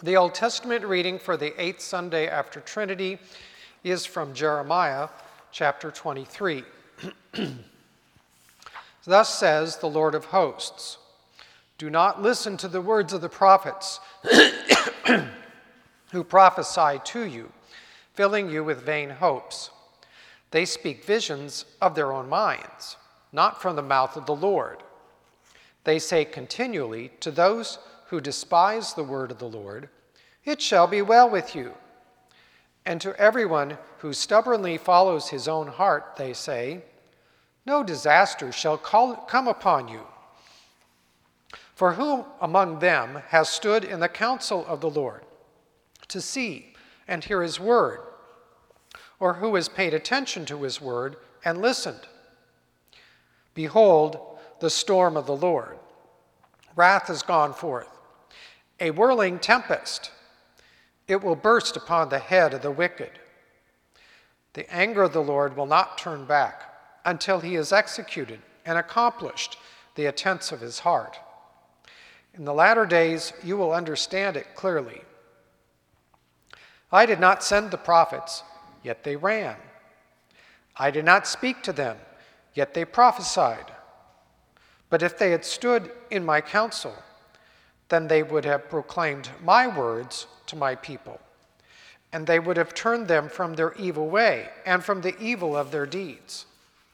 The Old Testament reading for the 8th Sunday after Trinity is from Jeremiah chapter 23. Thus says the Lord of hosts, "Do not listen to the words of the prophets who prophesy to you, filling you with vain hopes. They speak visions of their own minds, not from the mouth of the Lord. They say continually to those who despise the word of the Lord, 'It shall be well with you.' And to everyone who stubbornly follows his own heart, they say, 'No disaster shall come upon you.' For who among them has stood in the counsel of the Lord to see and hear his word, or who has paid attention to his word and listened? Behold, the storm of the Lord. Wrath has gone forth, a whirling tempest. It will burst upon the head of the wicked. The anger of the Lord will not turn back until he has executed and accomplished the intents of his heart. In the latter days you will understand it clearly. I did not send the prophets, yet they ran. I did not speak to them, yet they prophesied. But if they had stood in my counsel, then they would have proclaimed my words to my people, and they would have turned them from their evil way and from the evil of their deeds.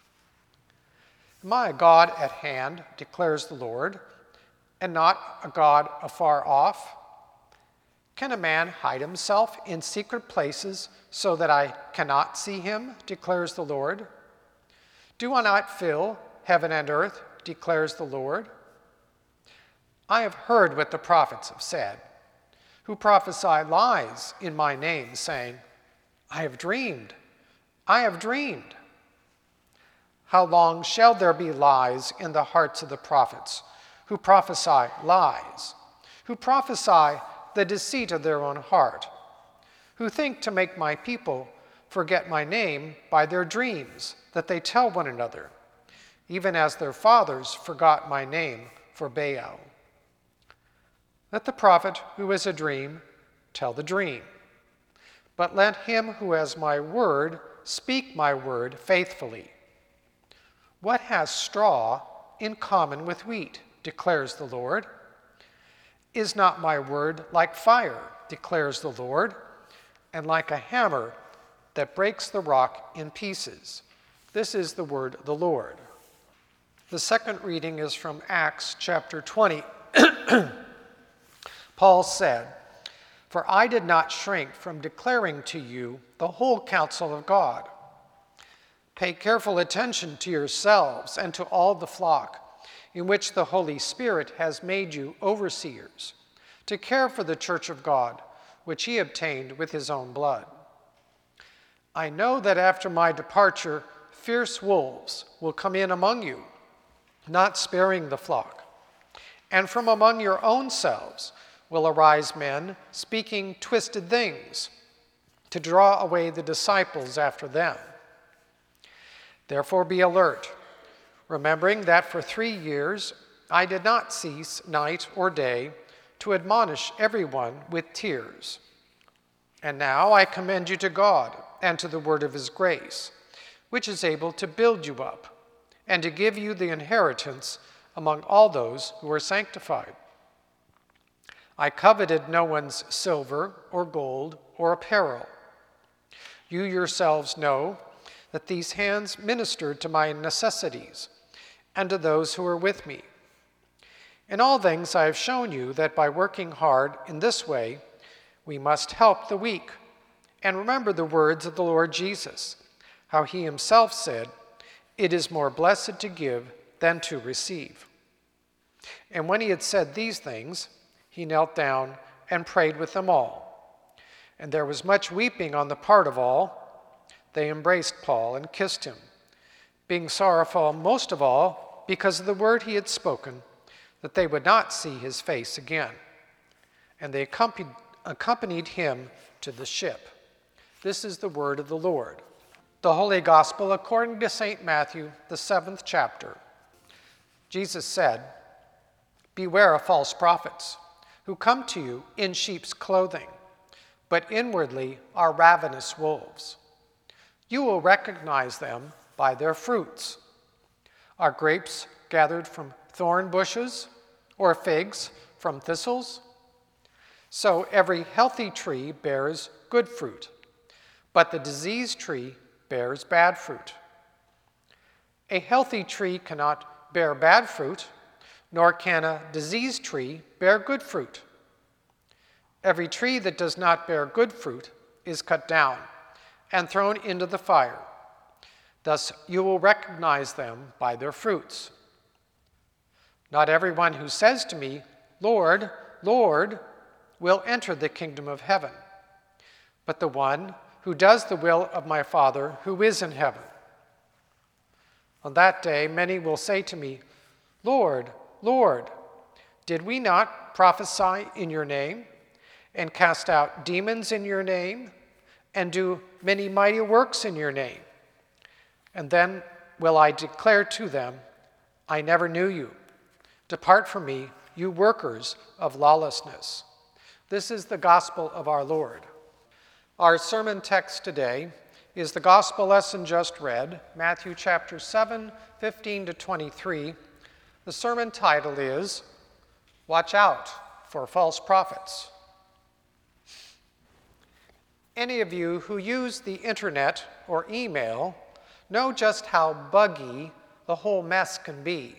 Am I a God at hand, declares the Lord, and not a God afar off? Can a man hide himself in secret places so that I cannot see him, declares the Lord? Do I not fill heaven and earth, declares the Lord? I have heard what the prophets have said, who prophesy lies in my name, saying, 'I have dreamed, I have dreamed.' How long shall there be lies in the hearts of the prophets, who prophesy lies, who prophesy the deceit of their own heart, who think to make my people forget my name by their dreams that they tell one another, even as their fathers forgot my name for Baal? Let the prophet who has a dream tell the dream, but let him who has my word speak my word faithfully. What has straw in common with wheat, declares the Lord? Is not my word like fire, declares the Lord, and like a hammer that breaks the rock in pieces? This is the word of the Lord." The second reading is from Acts chapter 20. Paul said, "For I did not shrink from declaring to you the whole counsel of God. Pay careful attention to yourselves and to all the flock, in which the Holy Spirit has made you overseers, to care for the church of God, which he obtained with his own blood. I know that after my departure, fierce wolves will come in among you, not sparing the flock. And from among your own selves will arise men speaking twisted things to draw away the disciples after them. Therefore be alert, remembering that for 3 years I did not cease night or day to admonish everyone with tears. And now I commend you to God and to the word of his grace, which is able to build you up and to give you the inheritance among all those who are sanctified. I coveted no one's silver or gold or apparel. You yourselves know that these hands ministered to my necessities and to those who were with me. In all things I have shown you that by working hard in this way, we must help the weak, and remember the words of the Lord Jesus, how he himself said, 'It is more blessed to give than to receive.' And when he had said these things, he knelt down and prayed with them all. And there was much weeping on the part of all. They embraced Paul and kissed him, being sorrowful most of all because of the word he had spoken, that they would not see his face again. And they accompanied him to the ship." This is the word of the Lord. The Holy Gospel according to St. Matthew, the 7th chapter. Jesus said, "Beware of false prophets, who come to you in sheep's clothing, but inwardly are ravenous wolves. You will recognize them by their fruits. Are grapes gathered from thorn bushes, or figs from thistles? So every healthy tree bears good fruit, but the diseased tree bears bad fruit. A healthy tree cannot bear bad fruit, nor can a diseased tree bear good fruit. Every tree that does not bear good fruit is cut down and thrown into the fire. Thus you will recognize them by their fruits. Not everyone who says to me, Lord, Lord, will enter the kingdom of heaven, but the one who does the will of my Father who is in heaven. On that day, many will say to me, Lord, Lord, did we not prophesy in your name, and cast out demons in your name, and do many mighty works in your name? And then will I declare to them, I never knew you. Depart from me, you workers of lawlessness. This is the gospel of our Lord. Our sermon text today is the gospel lesson just read, Matthew chapter 7, 15 to 23. The sermon title is, Watch Out for False Prophets. Any of you who use the internet or email know just how buggy the whole mess can be.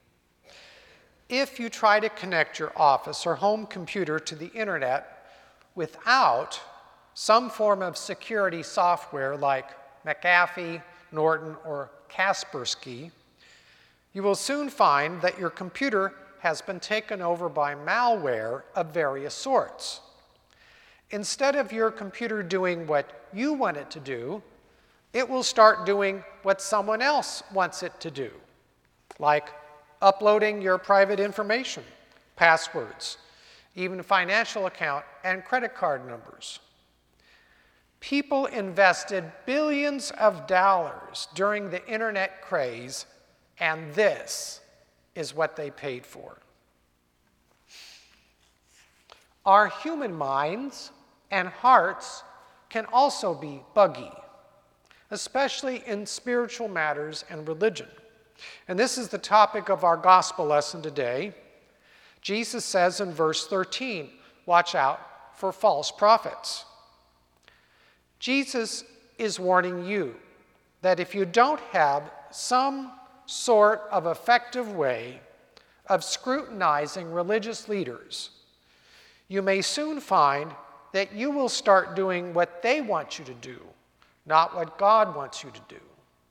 If you try to connect your office or home computer to the internet without some form of security software like McAfee, Norton, or Kaspersky, you will soon find that your computer has been taken over by malware of various sorts. Instead of your computer doing what you want it to do, it will start doing what someone else wants it to do, like uploading your private information, passwords, even financial account and credit card numbers. People invested billions of dollars during the internet craze, and this is what they paid for. Our human minds and hearts can also be buggy, especially in spiritual matters and religion. And this is the topic of our gospel lesson today. Jesus says in verse 13, watch out for false prophets. Jesus is warning you that if you don't have some sort of effective way of scrutinizing religious leaders, you may soon find that you will start doing what they want you to do, not what God wants you to do.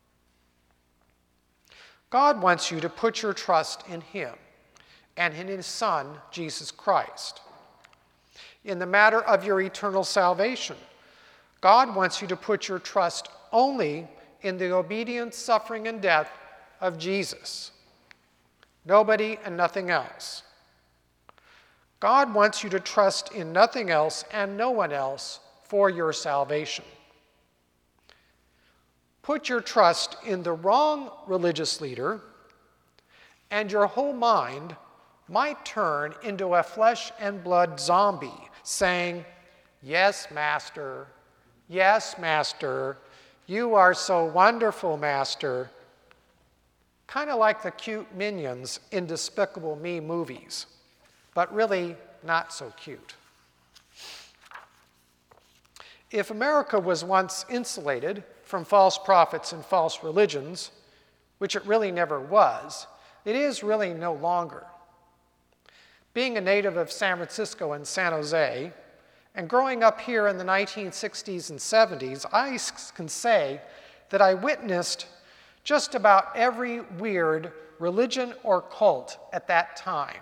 God wants you to put your trust in Him and in His Son, Jesus Christ. In the matter of your eternal salvation, God wants you to put your trust only in the obedience, suffering, and death of Jesus. Nobody and nothing else. God wants you to trust in nothing else and no one else for your salvation. Put your trust in the wrong religious leader, and your whole mind might turn into a flesh and blood zombie saying, yes, Master, you are so wonderful, Master. Kind of like the cute minions in Despicable Me movies, but really not so cute. If America was once insulated from false prophets and false religions, which it really never was, it is really no longer. Being a native of San Francisco and San Jose, and growing up here in the 1960s and 70s, I can say that I witnessed just about every weird religion or cult at that time.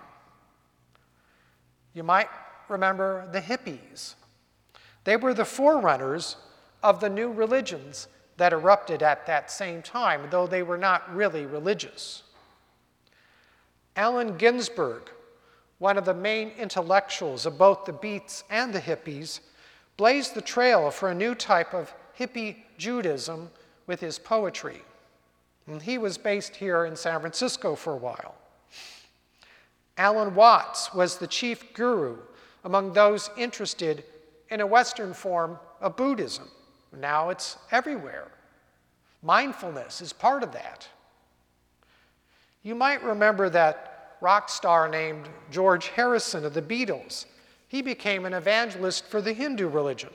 You might remember the hippies. They were the forerunners of the new religions that erupted at that same time, though they were not really religious. Allen Ginsberg, one of the main intellectuals of both the Beats and the hippies, blazed the trail for a new type of hippie Judaism with his poetry. And he was based here in San Francisco for a while. Alan Watts was the chief guru among those interested in a Western form of Buddhism. Now it's everywhere. Mindfulness is part of that. You might remember that rock star named George Harrison of the Beatles. He became an evangelist for the Hindu religion.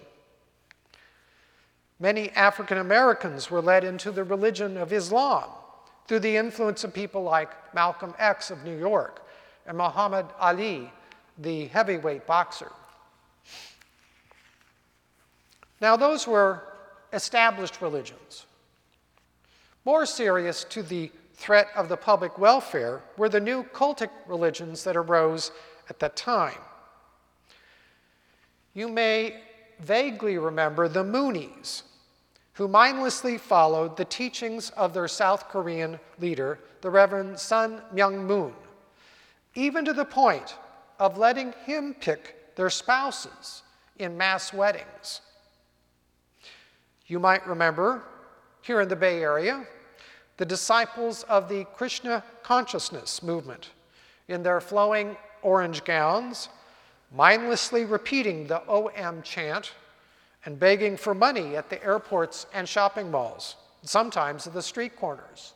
Many African Americans were led into the religion of Islam through the influence of people like Malcolm X of New York and Muhammad Ali, the heavyweight boxer. Now, those were established religions. More serious to the threat of the public welfare were the new cultic religions that arose at that time. You may vaguely remember the Moonies, who mindlessly followed the teachings of their South Korean leader, the Reverend Sun Myung Moon, even to the point of letting him pick their spouses in mass weddings. You might remember, here in the Bay Area, the disciples of the Krishna consciousness movement, in their flowing orange gowns, mindlessly repeating the OM chant and begging for money at the airports and shopping malls, sometimes at the street corners.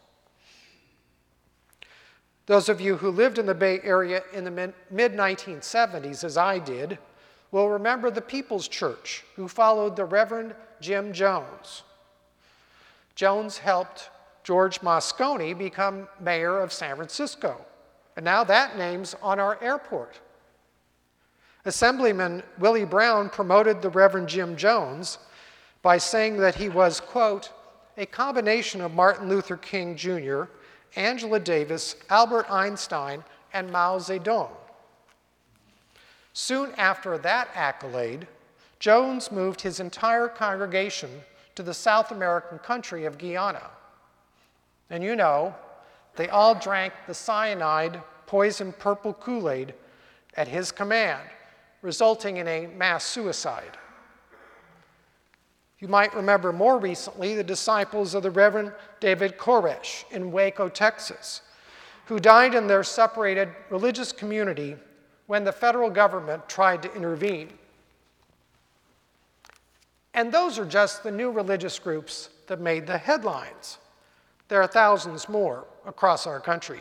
Those of you who lived in the Bay Area in the mid-1970s, as I did, will remember the People's Church, who followed the Reverend Jim Jones. Jones helped George Moscone become mayor of San Francisco, and now that name's on our airport. Assemblyman Willie Brown promoted the Reverend Jim Jones by saying that he was, quote, a combination of Martin Luther King Jr., Angela Davis, Albert Einstein, and Mao Zedong. Soon after that accolade, Jones moved his entire congregation to the South American country of Guyana. And you know, they all drank the cyanide, poison purple Kool-Aid at his command, resulting in a mass suicide. You might remember more recently the disciples of the Reverend David Koresh in Waco, Texas, who died in their separated religious community when the federal government tried to intervene. And those are just the new religious groups that made the headlines. There are thousands more across our country.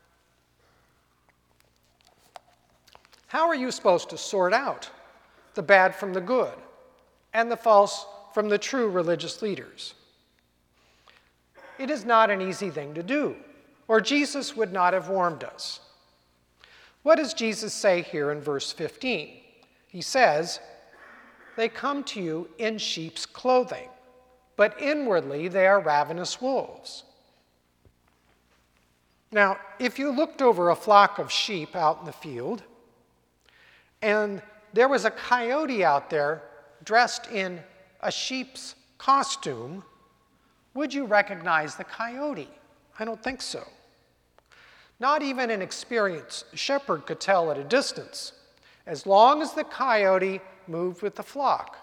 How are you supposed to sort out the bad from the good and the false from the true religious leaders? It is not an easy thing to do, or Jesus would not have warned us. What does Jesus say here in verse 15? He says, "They come to you in sheep's clothing, but inwardly they are ravenous wolves." Now, if you looked over a flock of sheep out in the field, and there was a coyote out there dressed in a sheep's costume, would you recognize the coyote? I don't think so. Not even an experienced shepherd could tell at a distance, as long as the coyote moved with the flock.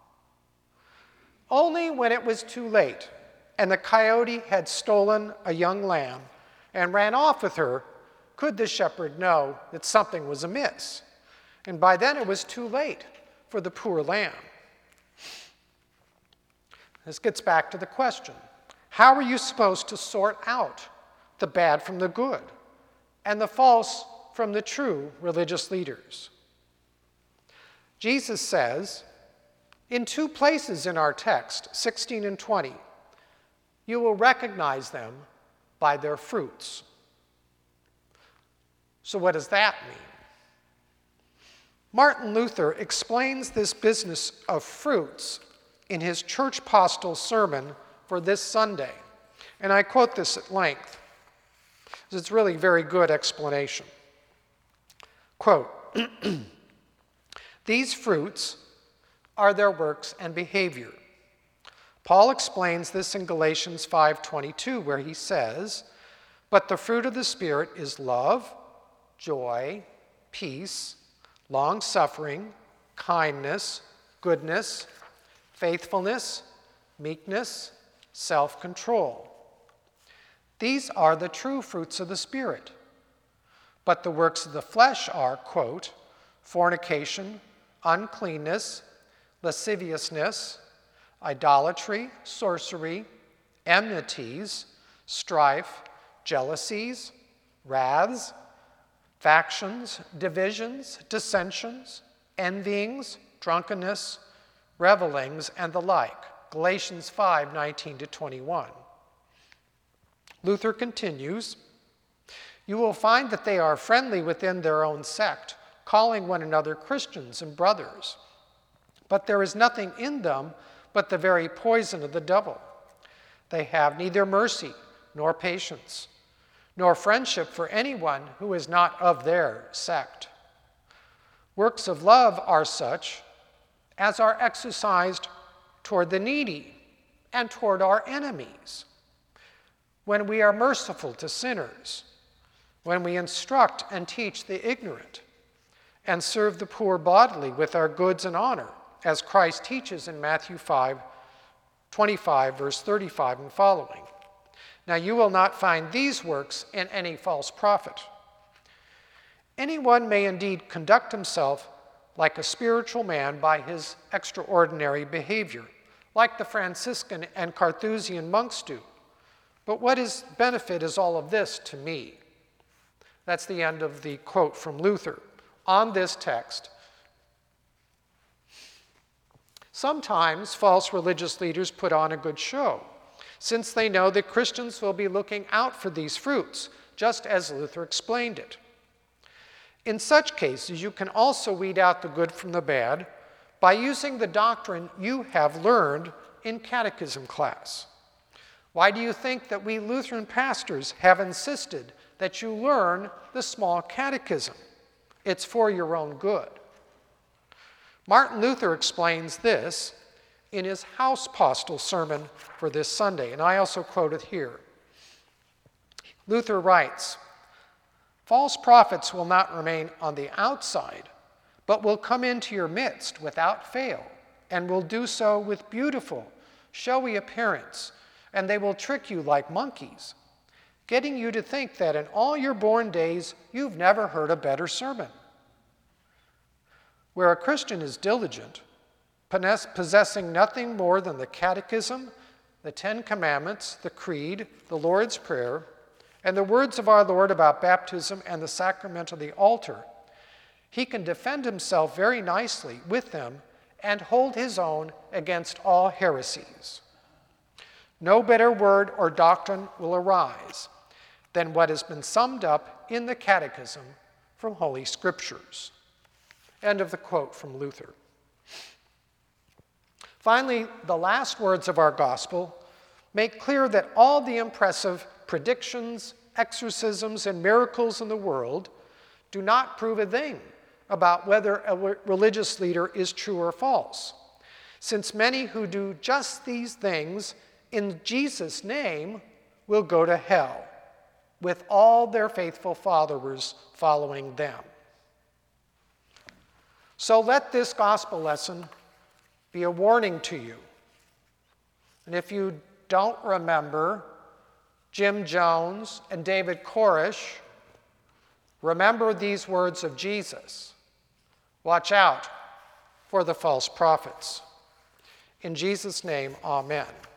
Only when it was too late and the coyote had stolen a young lamb and ran off with her could the shepherd know that something was amiss. And by then it was too late for the poor lamb. This gets back to the question, how are you supposed to sort out the bad from the good and the false from the true religious leaders? Jesus says, in two places in our text, 16 and 20, you will recognize them by their fruits. So what does that mean? Martin Luther explains this business of fruits in his church postil sermon for this Sunday. And I quote this at length, because it's really a very good explanation. Quote, "These fruits are their works and behavior." Paul explains this in Galatians 5:22, where he says, "But the fruit of the Spirit is love, joy, peace, long-suffering, kindness, goodness, faithfulness, meekness, self-control. These are the true fruits of the Spirit. But the works of the flesh are," quote, fornication, uncleanness, lasciviousness, idolatry, sorcery, enmities, strife, jealousies, wraths, factions, divisions, dissensions, envyings, drunkenness, revelings, and the like. Galatians 5:19-21. Luther continues, "You will find that they are friendly within their own sect, calling one another Christians and brothers. But there is nothing in them but the very poison of the devil. They have neither mercy nor patience, nor friendship for anyone who is not of their sect. Works of love are such as are exercised toward the needy and toward our enemies, when we are merciful to sinners, when we instruct and teach the ignorant, and serve the poor bodily with our goods and honor, as Christ teaches in Matthew 5:25, verse 35 and following. Now you will not find these works in any false prophet. Anyone may indeed conduct himself like a spiritual man by his extraordinary behavior, like the Franciscan and Carthusian monks do. But what benefit is all of this to me?" That's the end of the quote from Luther on this text. Sometimes false religious leaders put on a good show, since they know that Christians will be looking out for these fruits, just as Luther explained it. In such cases, you can also weed out the good from the bad by using the doctrine you have learned in catechism class. Why do you think that we Lutheran pastors have insisted that you learn the small catechism? It's for your own good. Martin Luther explains this in his Hauspostel sermon for this Sunday, and I also quote it here. Luther writes, "False prophets will not remain on the outside, but will come into your midst without fail, and will do so with beautiful, showy appearance, and they will trick you like monkeys, getting you to think that in all your born days you've never heard a better sermon. Where a Christian is diligent, possessing nothing more than the Catechism, the Ten Commandments, the Creed, the Lord's Prayer, and the words of our Lord about baptism and the sacrament of the altar, he can defend himself very nicely with them and hold his own against all heresies. No better word or doctrine will arise than what has been summed up in the Catechism from Holy Scriptures." End of the quote from Luther. Finally, the last words of our gospel make clear that all the impressive predictions, exorcisms, and miracles in the world do not prove a thing about whether a religious leader is true or false, since many who do just these things in Jesus' name will go to hell, with all their faithful followers following them. So let this gospel lesson be a warning to you. And if you don't remember Jim Jones and David Koresh, remember these words of Jesus. Watch out for the false prophets. In Jesus' name, amen.